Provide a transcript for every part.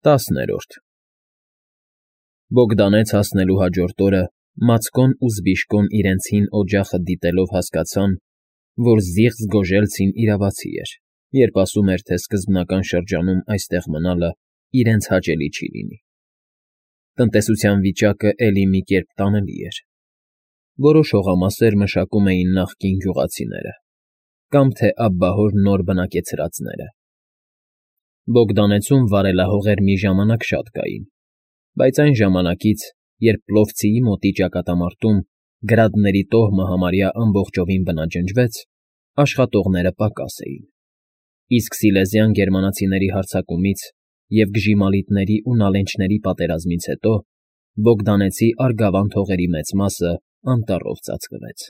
10-րդ Բոգդանեց հասնելու հաջորդ օրը Մացկոն ու Զբիշկոն իրենց հին օջախը դիտելով հասկացան, որ զիղծ Գոժելցին իրավացի էր, երբ ասում էր, թե սկզբնական շրջանում այստեղ մնալը իրենց հաճելի չի լինի։ Տնտեսության վիճակը էլի մի կերպ տանելի էր։ Որոշ հողամասեր մշակում էին նախկին գյուղացիները, կամ թե աբբահոր նոր բնակեցրածները։ Բոգդանեցում վարելահողեր մի ժամանակ շատ կային, բայց այն ժամանակից, երբ Պլովցիի մոտի ճակատամարտում գրադների տոհմը համարյա ամբողջովին բնաջնջվեց, աշխատողները պակաս էին, իսկ Սիլեզյան գերմանացիների հարձակումից և գժիմալիտների ու նալենչների պատերազմից հետո Բոգդանեցի արգավանդ հողերի մեծ մասը անտառով ծածկվեց։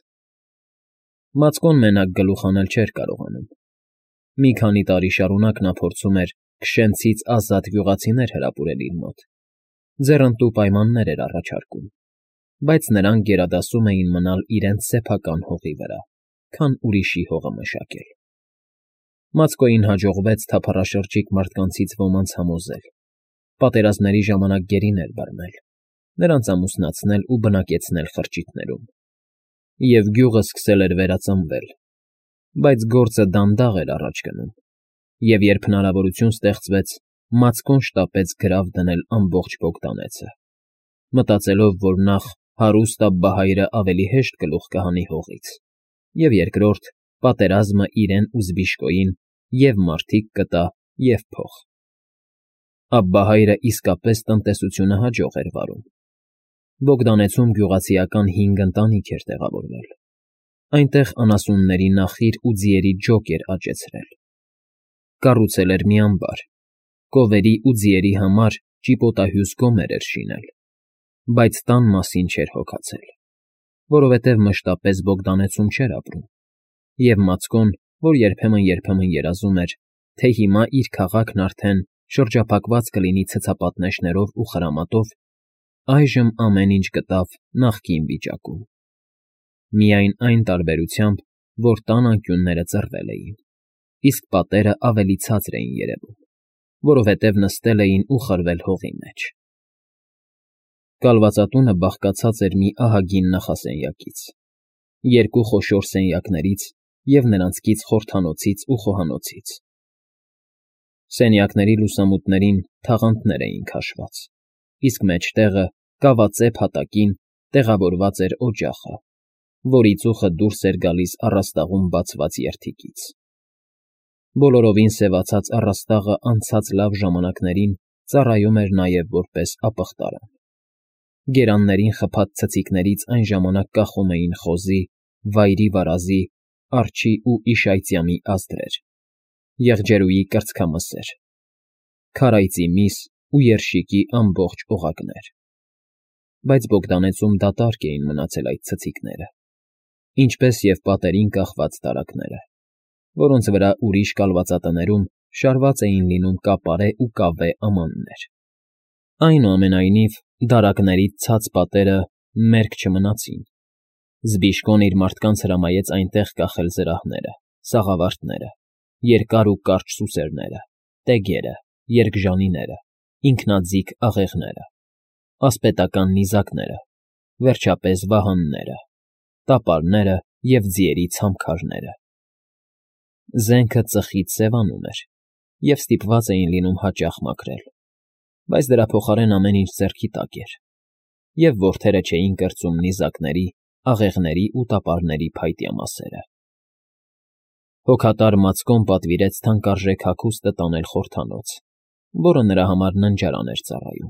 Մացկոն մենակ գլուխ անել չէր կարողանում։ Մի քանի տարի շարունակ նա փորձում էր Քշենցից ազատ գյուղացիներ հրապուրել իր մոտ, ձեռնտու պայմաններ էր առաջարկում, բայց նրանք գերադասում էին մնալ իրենց սեփական հողի վրա, քան ուրիշի հողը մշակել։ Մացկոյին հաջողվեց թափառաշրջիկ մարդկանցից ոմանց համոզել, պատերազմների ժամանակ գերիներ բռնել, նրանց ամուսնացնել ու բնակեցնել խրճիթներում, և գյուղը սկսել էր վերածնվել, բայց գործը դանդաղ էր առաջ գնում, և երբ հնարավորություն ստեղծվեց, Մացկոն շտապեց գրավ դնել ամբողջ Բոգդանեցը, մտածելով, որ նախ հարուստ Աբբահայրը ավելի հեշտ գլուխ կհանի հողից, և երկրորդ, պատերազմը իրեն ու Զբիշկոյին և մարդիկ կտա, և փող։ Աբբահայրը իսկապես տնտեսությունը հաջող էր վարում։ Բոգդանեցում գյուղացիական 5 ընտանիք էր տեղավորվել։ Այնտեղ անասունների նախիր ու ձիերի ջոկ էր աճեցրել։ Կառուցել էր մի ամբար, կովերի ու ձիերի համար ճիպոտահյուս գոմեր էր շինել, բայց տան մասին չէր հոգացել, որովհետև մշտապես Բոգդանեցում չէր ապրում, և Մացկոն, որ երբեմն երազում էր, թե հիմա իր քաղաքն արդեն շրջափակված կլինի ցցապատնեշներով ու խրամատով, այժմ ամեն ինչ գտավ նախկին վիճակում։ Միայն այն տարբերությամբ, որ տան անկյունները ծռվել էին, իսկ պատերը ավելի ցածր էին երևում, որովհետև նստել էին ու խրվել հողի մեջ։ Կալվածատունը բաղկացած էր մի ահագին նախասենյակից, 2 խոշոր սենյակներից և նրանցքից խորհրդանոցից ու խոհանոցից։ Սենյակների լուսամուտներին թաղանթներ էին քաշված, իսկ մեջտեղը, կավածե փատակին, տեղավորված էր օջախը, որի ծուխը դուրս էր գալիս առաստաղում բացված երդիկից։ Բոլորովին սևացած առաստաղը անցած լավ ժամանակներին ծառայում էր նաև որպես ապխտարան։ Գերաններին խփած ցցիկներից այն ժամանակ կախում էին խոզի, վայրի վարազի, արջի ու իշայծյամի ազդրեր, եղջերուի կրծքամսեր, քարայծի միս ու երշիկի ամբողջ օղակներ։ Բայց Բոգդանեցում դատարկ էին մնացել այդ ցցիկները, ինչպես և պատերին կախված տարաքները, որոնց վրա ուրիշ կալվածատներում շարված էին լինում կապարե ու կավե ամաններ։ Այնուամենայնիվ, դարակներից ցած պատերը մերկ չմնացին։ Զբիշկոն իր մարդկանց հրամայեց այնտեղ կախել զրահները, սաղավարտները, երկար ու կարճ սուսերները, տեգերը, երկժանիները, ինքնաձիգ աղեղները, ասպետական նիզակները, վերջապես վահանները, տապարները և ձիերի ցամաքարները։ Զենքը ծխից սևանում էր, և ստիպված էին լինում հաճախ մաքրել, բայց դրա փոխարեն ամեն ինչ ձեռքի տակ էր, և որդերը չէին կրծում նիզակների, աղեղների ու տապարների փայտյա մասերը։ Հոգատար Մացկոն պատվիրեց թանկարժեք հագուստը տանել խորհրդանոց, որը նրա համար ննջարան էր ծառայում։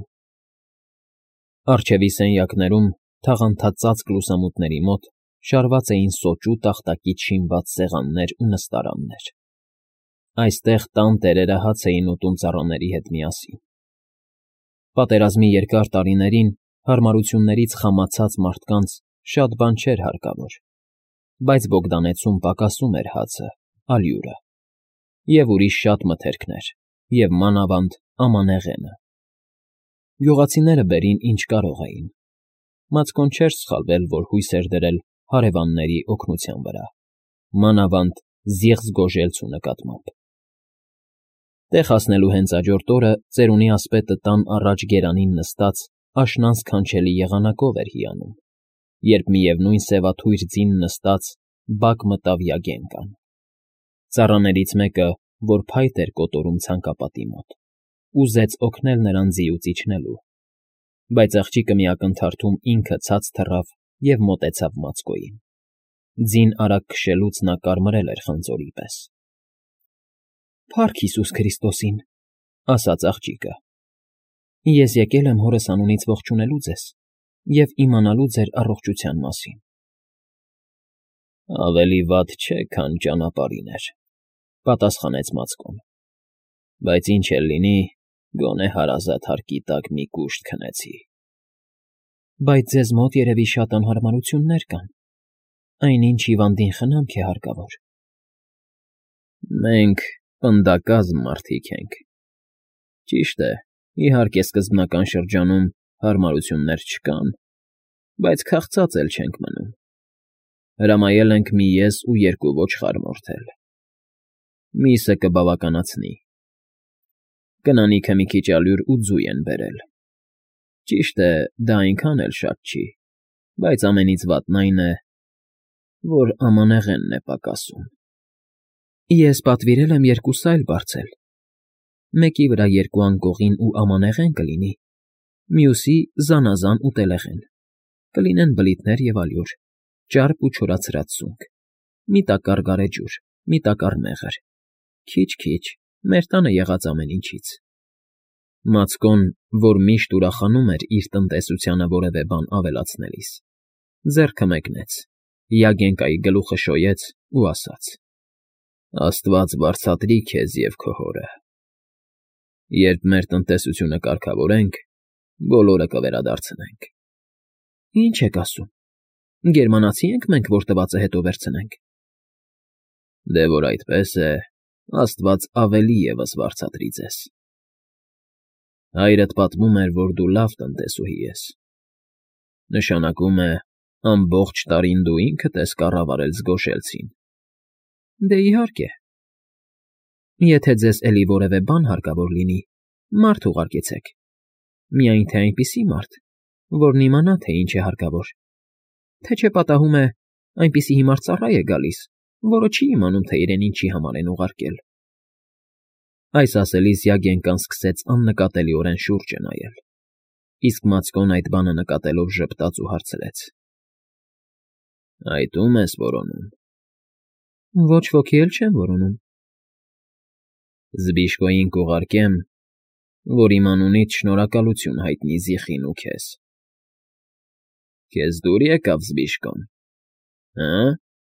Առջևի սենյակներում, թաղանթածածկ լուսամուտների մոտ, շարված էին սոճու տախտակից շինված սեղաններ ու նստարաններ։ Այստեղ տան տերերը հաց էին ուտում ծառաների հետ միասին։ Պատերազմի երկար տարիներին հարմարություններից խամացած մարդկանց շատ բան չէր հարկավոր, բայց Բոգդանեցում պակասում էր հացը, ալյուրը և ուրիշ շատ մթերքներ, և մանավանդ ամանեղենը։ Գյուղացիները բերին ինչ կարող էին։ Մացկոն չէր սխալվել, որ հույս էր դրել հարևանների օգնության վրա, մանավանդ զիղծ Գոժելցու նկատմամբ։ Տեղ հասնելու հենց հաջորդ օրը ծերունի ասպետը տան առաջ գերանին նստած աշնան սքանչելի եղանակով էր հիանում, երբ միևնույն սևաթույր ձին նստած բակ մտավ Յագենկան։ Ծառաներից մեկը, որ փայտ էր կոտորում ցանկապատի մոտ, ուզեց օգնել նրան ձիուց իջնելու, բայց աղջիկը մի ակնթարթում ինքը ցած թռավ և մոտեցավ Մացկոյին։ Ձին արագ քշելուց նա կարմրել էր խնձորի պես։ «Փառք Հիսուս Քրիստոսին», ասաց աղջիկը։ «Ես եկել եմ հորս անունից ողջունելու ձեզ և իմանալու ձեր առողջության մասին»։ «Ավելի վատ չէ, քան ճանապարհին էր,֊ պատասխանեց Մացկոն,֊ բայց ինչ էլ լինի, գոնե հարազատ հարկի տակ մի կուշտ քնեցի»։ «Բայց ձեզ մոտ երևի շատ անհարմարություններ կան, այնինչ հիվանդին խնամք է հարկավոր»։ «Մենք պնդակազմ մարդիկ ենք։ Ճիշտ է, իհարկե սկզբնական շրջանում հարմարություններ չկան, բայց քաղցած էլ չենք մնում։ Հրամայել ենք մի ես ու երկու ոչխար մորթել։ Միսը կբավականացնի։ Կնանիքը մի քիչ ալյուր ու ձու են բերել։ Ճիշտ է, դա այնքան էլ շատ չի, բայց ամենից վատն այն է, որ ամանեղենն է պակասում»։ «Ես պատվիրել եմ երկու սայլ բարձել, մեկի վրա երկու անկողին ու ամանեղեն կլինի, մյուսի զանազան ուտելեղեն, կլինեն բլիթներ և ալյուր, ճարպ ու չորացրած սունկ, մի տակառ գարեջուր, մի տակառ մեղր, քիչ֊քիչ, մեր տանը եղած ամեն ինչից»։ Մացկոն, որ միշտ ուրախանում էր իր տնտեսությանը որևէ բան ավելացնելիս, ձեռքը մեկնեց, Յագենկայի գլուխը շոյեց ու ասաց. «Աստված բարձատրի քեզ և քո հորը։ Երբ մեր տնտեսությունը կարգավորենք, բոլորը կվերադարձնենք»։ «Ինչ եք ասում, գերմանացի ենք մենք, որ տվածը հետո վերցնենք»։ «Դե որ այդպես է, Աստված ավելի ևս վարձատրի ձեզ։ Հայրդ պատմում էր, որ դու լավ տնտեսուհի ես։ Նշանակում է, ամբողջ տարին դու ինքդ ես կառավարել Զգոշելցին»։ «Դե իհարկե։ Եթե ձեզ էլի որևէ բան հարկավոր լինի, մարդ ուղարկեցեք, միայն թե այնպիսի մարդ, որն իմանա, թե ինչ է հարկավոր, թե չէ պատահում է, այնպիսի հիմար ծառա է գալիս, որը չի իմանում, թե իրեն ինչի համար են ուղարկել»։ Այս ասելիս Յագենկան սկսեց աննկատելիորեն շուրջը նայել, իսկ Մացկոն այդ բանը նկատելով ժպտաց ու հարցրեց. «Այդ ո՞ւմ ես որոնում»։ «Ոչ ոքի էլ չեմ որոնում»։ «Զբիշկոյին կուղարկեմ, որ իմ անունից շնորհակալություն հայտնի Զիխին ու քեզ»։ «Քեզ դուր եկավ Զբիշկոն, հը՞։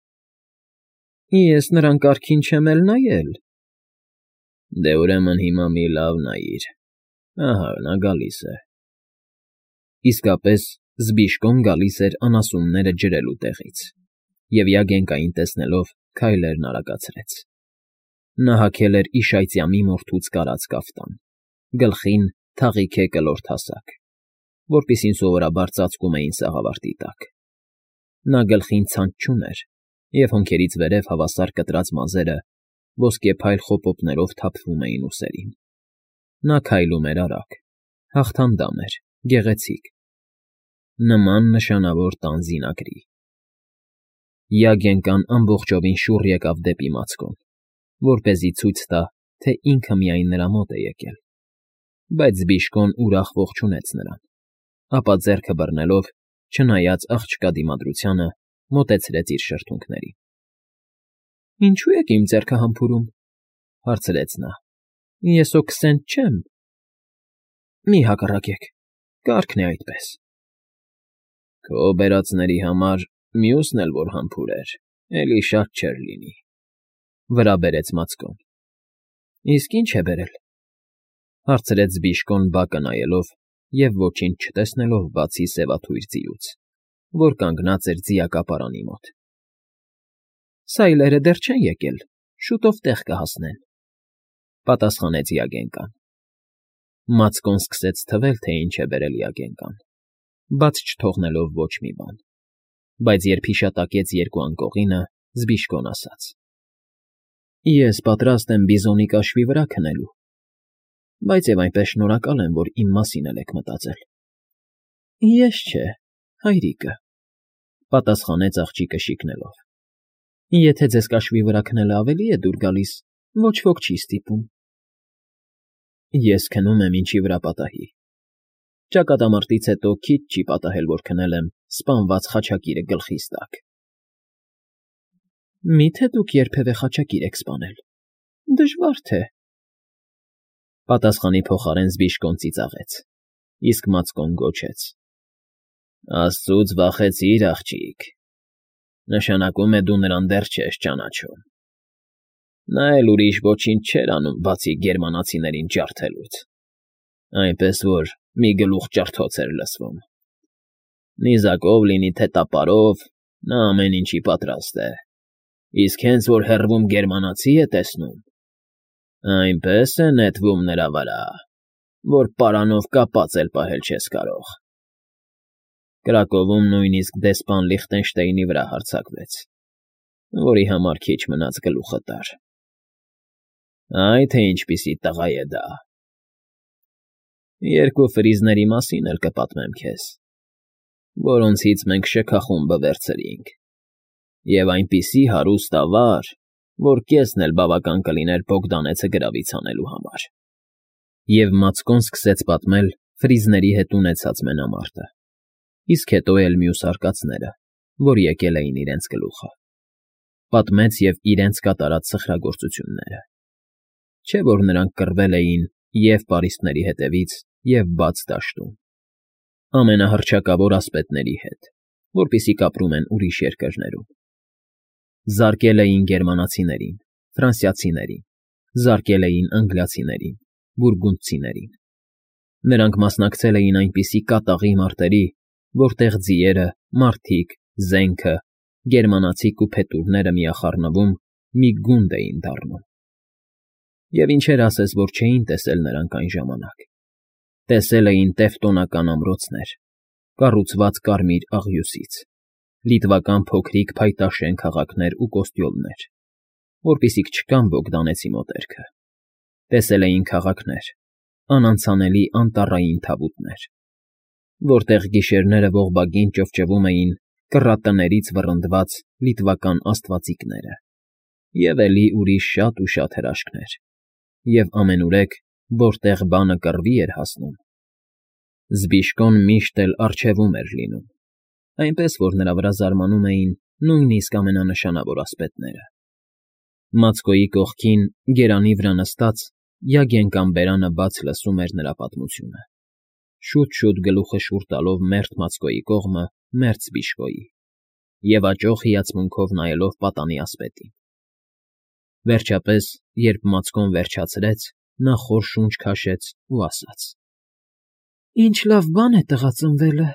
Ես նրան կարգին չեմ էլ նայել»։ «Դե ուրեմն հիմա մի լավ նայիր, ահա նա գալիս է»։ Իսկապես Զբիշկոն գալիս էր անասունները ջրելու տեղից, և Յագենկային տեսնելով քայլերն արագացրեց։ Նա հագել էր իշայծյամի մորթուց կարած կաֆտան, գլխին թաղիքե կլոր հասակ, որպիսին սովորաբար ծածկում էին սաղավարտի տակ։ Նա գլխին ցանց չուներ, և հոնքերից վերև հավասար կտրած մազերը ոսկեփայլ խոպոպներով թափվում էին ուսերին։ Նա քայլում էր արագ, հաղթանդամ էր, գեղեցիկ, նման նշանավոր տան զինագրի։ Յագենկան ամբողջովին շուռ եկավ դեպի Մացկոն, որպեսզի ցույց տա, թե ինքը միայն նրա մոտ է եկել, բայց Զբիշկոն ուրախ ողջունեց նրան, ապա ձեռքը բռնելով, չնայած աղջկա դիմադրությանը, մոտեցրեց իր շրթունքներին։ «Ինչո՞ւ եք իմ ձեռքը համբուրում», հարցրեց նա։ «Ես հո քսենտ չեմ»։ «Մի հակառակեք, կարգն է այդպես»։ «Քո բերածների համար մյուսն էլ որ համբուրեր, էլի շատ չէր լինի», վրա բերեց Մացկոն։ «Իսկ ի՞նչ է բերել», հարցրեց Զբիշկոն բակը նայելով և ոչինչ չտեսնելով բացի սևաթույր ձիուց, որ կանգնած էր ձիակապարանի մոտ։ «Սայլերը դեռ չեն եկել, շուտով տեղ կհասնեն», պատասխանեց Յագենկան։ Մացկոն սկսեց թվել, թե ինչ է բերել Յագենկան, բաց չթողնելով ոչ մի բան, բայց երբ հիշատակեց երկու անկողինը, Զբիշկոն ասաց. «Ես պատրաստ եմ բիզոնի կաշվի վրա քնելու, բայց եւ այնպես շնորհակալ եմ, որ իմ մասին եք մտածել։ Ես չէ, հայրիկը, պատասխանեց աղջիկը շիկնելով։ Եթե ձեզ կաշվի վրա քնելը ավելի է դուր գալիս, ոչ ոք չի ստիպում։ Ես քնում եմ ինչի վրա պատահի։ Ճակատամարտից հետո քիչ չի պատահել, որ քնել եմ սպանված խաչակիրը գլխիս տակ։ Միթե դուք երբևէ խաչակիր եք սպանել։ Դժվար թե։ Պատասխանի փոխարեն Զբիշկոն ծիծաղեց, իսկ Մացկոն գոչեց. Աստծուց վախեցիր, աղջիկ։ Նշանակում է դու նրան դեռ չես ճանաչում։ Նա էլ ուրիշ ոչինչ չէր անում, բացի գերմանացիներին ջարդելուց։ Այնպես որ մի գլուխ ջարդոց էր լսվում։ Նիզակով լինի թե տապարով, նա ամեն ինչի պատրաստ է։ Իսկ հենց որ հեռվում գերմանացի է տեսնում, այնպես է նետվում նրա վրա, որ պարանով կապած էլ պահել չես կարող։ Կրակովում նույնիսկ դեսպան Լիխտենշտեյնի վրա հարձակվեց, որի համար քիչ մնաց գլուխը տար։ Այ թե ինչպիսի տղա է դա։ Երկու ֆրիզների մասին էլ կպատմեմ քեզ, որոնցից մենք շքախումբը վերցրինք, և այնպիսի հարուստ ավար, որ կեսն էլ բավական կլիներ Բոգդանեցը գրավից հանելու համար։ Եվ Մացկոն սկսեց պատմել ֆրիզների հետ ունեցած մենամարտը, իսկ հետո էլ մյուս արկածները, որ եկել էին իրենց գլուխը։ Պատմեց և իրենց կատարած սխրագործությունները։ Չէ՞ որ նրանք կռվել էին և պարիսպների հետևից, և բաց դաշտում, ամենահռչակավոր ասպետների հետ, որպիսիք ապրում են ուրիշ երկրներում։ Զարկել էին գերմանացիներին, ֆրանսիացիներին, զարկել էին անգլիացիներին, բուրգունդցիներին։ Նրանք մասնակցել էին այնպիսի կատաղի մարտերի, որտեղ ձիերը, մարդիկ, զենքը, գերմանացի կուփետուրները միախառնվում մի գունդ էին դառնում։ Եվ ինչեր ասես, որ չէին տեսել նրանք այն ժամանակ։ Տեսել էին տևտոնական ամրոցներ, կառուցված կարմիր աղյուսից, լիտվական փոքրիկ փայտաշեն քաղաքներ ու կոստյոլներ, որպիսիք չկան Բոգդանեցի մոտերքը։ Տեսել էին քաղաքներ, անանցանելի անտառային թավուտներ, որտեղ գիշերները ողբագին ճվճվում էին կռատներից վռնդված լիտվական աստվածիկները, և էլի ուրիշ շատ ու շատ հրաշքներ, և ամենուրեք, որտեղ բանը կռվի էր հասնում, Զբիշկոն միշտ էլ առջևում էր լինում, այնպես որ նրա վրա զարմանում էին նույնիսկ ամենանշանավոր ասպետները։ Մացկոյի կողքին, գերանի վրա նստած, Յագեն կամ բերանը բաց լսում էր նրա պատմությունը, շուտ-շուտ գլուխը շուռ տալով մերթ Մացկոյի կողմը, մերթ Զբիշկոյի, և աճող հիացմունքով նայելով պատանի ասպետին։ Վերջապես, երբ Մացկոն վերջացրեց, նա խոր շունչ քաշեց ու ասաց. Ինչ լավ բան է տղա ծնվելը։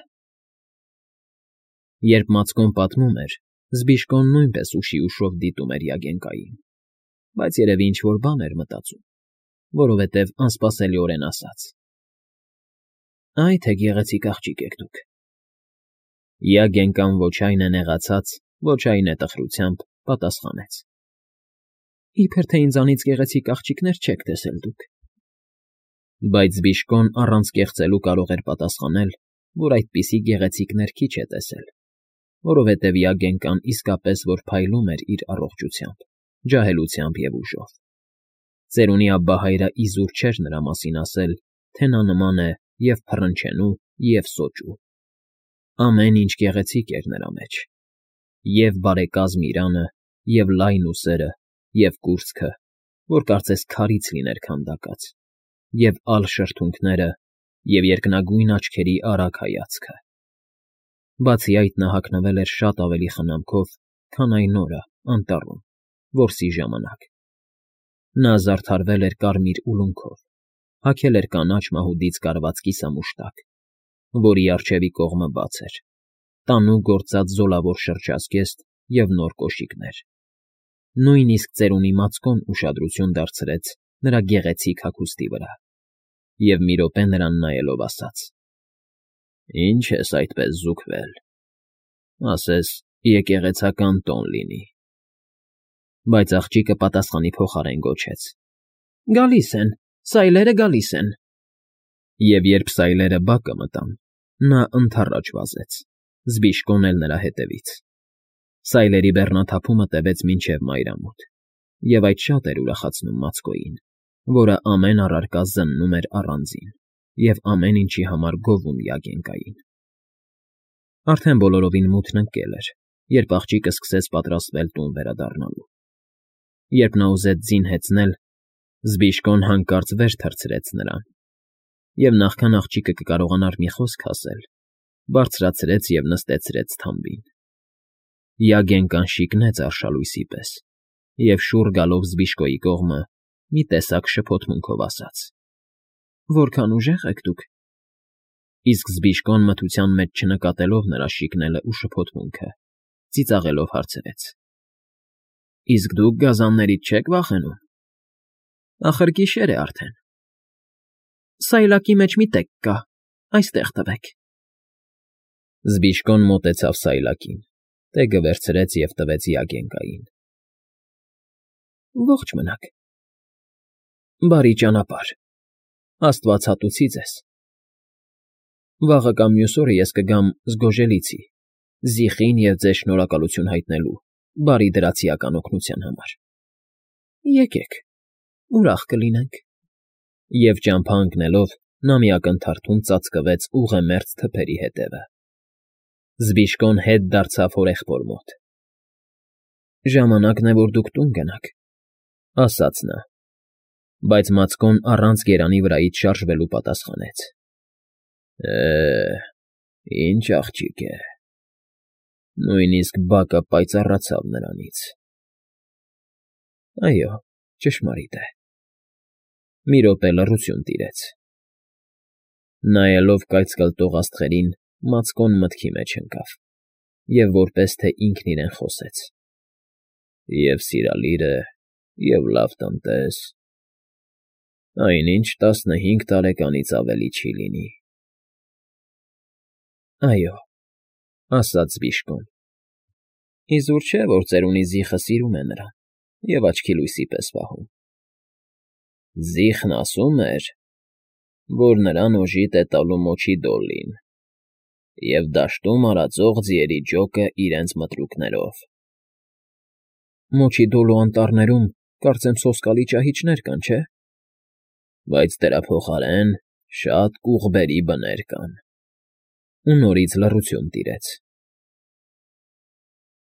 Երբ Մացկոն պատմում էր, Զբիշկոն նույնպես ուշի ուշով դիտում էր Յագենկային, բայց երևի ինչ֊որ բան էր մտածում, որովհետև անսպասելիորեն ասաց. Այ թե գեղեցիկ աղջիկ եք դուք։ Յագենկան ոչ այն է նեղացած, ոչ այն է տխրությամբ պատասխանեց. Իբր թե ինձանից գեղեցիկ աղջիկներ չեք տեսել դուք։ Բայց Զբիշկոն առանց կեղծելու կարող էր պատասխանել, որ այդպիսի գեղեցիկներ քիչ է տեսել, որովհետև Յագենկան իսկապես որ փայլում էր իր առողջությամբ, ջահելությամբ և ուժով։ Ծերունի աբբահայրը իզուր չէր նրա մասին ասել, թե նա նման է և փռնչենու, և սոճու։ Ամեն ինչ գեղեցիկ էր նրա մեջ, և բարեկազմ իրանը, և լայն ուսերը, և կուրծքը, որ կարծես քարից լիներ քանդակած, և ալ շրթունքները, և երկնագույն աչքերի արագ հայացքը։ Բացի այդ նա հագնվել էր շատ ավելի խնամքով, քան այն օրը անտառում, որսի ժամանակ։ Նա զարդարվել էր կարմիր ուլունքով, հագել էր կանաչ մահուդից կարված կիսամուշտակ, որի առջևի կողմը բաց էր, տանու գործած զոլավոր շրջազգեստ և նոր կոշիկներ։ Նույնիսկ ծերունի Մացկոն ուշադրություն դարձրեց նրա գեղեցիկ հագուստի վրա, և մի րոպե նրան նայելով ասաց. Ինչ ես այդպես զուգվել, ասես եկեղեցական տոն լինի։ Բայց աղջիկը պատասխանի փոխարեն գոչեց. Գալիս են, Սայլերը գալիս են։ Եվ երբ սայլերը բակը մտան, նա ընդառաջ վազեց, Զբիշկոն էլ նրա հետևից։ Սայլերի բեռնաթափումը տևեց մինչև մայրամուտ, և այդ շատ էր ուրախացնում Մացկոյին, որը ամեն առարկա զննում էր առանձին և ամեն ինչի համար գովում Յագենկային։ Արդեն բոլորովին մութն ընկել էր, երբ աղջիկը սկսեց պատրաստվել տուն վերադառնալու։ Երբ նա ուզեց ձին հեծնել, Զբիշկոն հանկարծ վեր թռցրեց նրան, և նախքան աղջիկը կկարողանար մի խոսք ասել, բարձրացրեց և նստեցրեց թամբին։ Յագենկան շիկնեց արշալույսի պես և, շուռ գալով Զբիշկոյի կողմը, մի տեսակ շփոթմունքով ասաց. «Որքան ուժեղ եք դուք»։ Իսկ Զբիշկոն մթության մեջ չնկատելով նրա շիկնելն ու շփոթմունքը, ծիծաղելով հարցրեց. «Իսկ դուք գազաններից չեք վախենում։ Ախր գիշեր է արդեն»։ Սայլակի մեջ մի տեկ կա, այստեղ տվեք։ Զբիշկոն մոտեցավ սայլակին, տեգը վերցրեց և տվեց Յագենկային։ Ողջ մնաք։ Բարի ճանապարհ։ Աստված հատուցի ձեզ։ Վաղը կամ մյուս օրը ես կգամ Զգոժելիցի, Զիխին և ձեզ շնորհակալություն հայտնելու բարի դրացիական օգնության համար։ Եկեք, ուրախ կլինենք։ Եվ ճամփա ընկնելով նա մի ակնթարթում ծածկվեց ուղեմերձ թփերի հետևը։ Զբիշկոն հետ դարձավ հորեղբոր մոտ։ Ժամանակն է, որ դուք տուն գնաք, ասաց նա, բայց Մացկոն առանց գերանի վրայից շարժվելու պատասխանեց. Ինչ աղջիկ է, նույնիսկ բակը պայծառացավ նրանից։ Այո, ճշմարիտ է։ Մի րոպե լռություն տիրեց։ Նայելով կայծկլտող աստղերին, Մացկոն մտքի մեջ ընկավ և որպես թե ինքն իրեն խոսեց. Եվ սիրալիր է, և լավ տնտես, այնինչ 15 տարեկանից ավելի չի լինի։ Այո, ասաց Զբիշկոն։ Իզուր չէ, որ ծերունի Զիխը սիրում է նրան և աչքի լույսի պես պահում։ Զիխն ասում էր, որ նրան օժիտ է տալու Մոչի Դոլլին և դաշտում արածող ձիերի ջոկը իրենց մտրուկներով։ Մոչի Դոլու անտառներում, կարծեմ, սոսկալի ճահիճներ կան, չէ՞։ Բայց դրա փոխարեն շատ կուղբերի բներ կան։ Ու նորից լռություն տիրեց։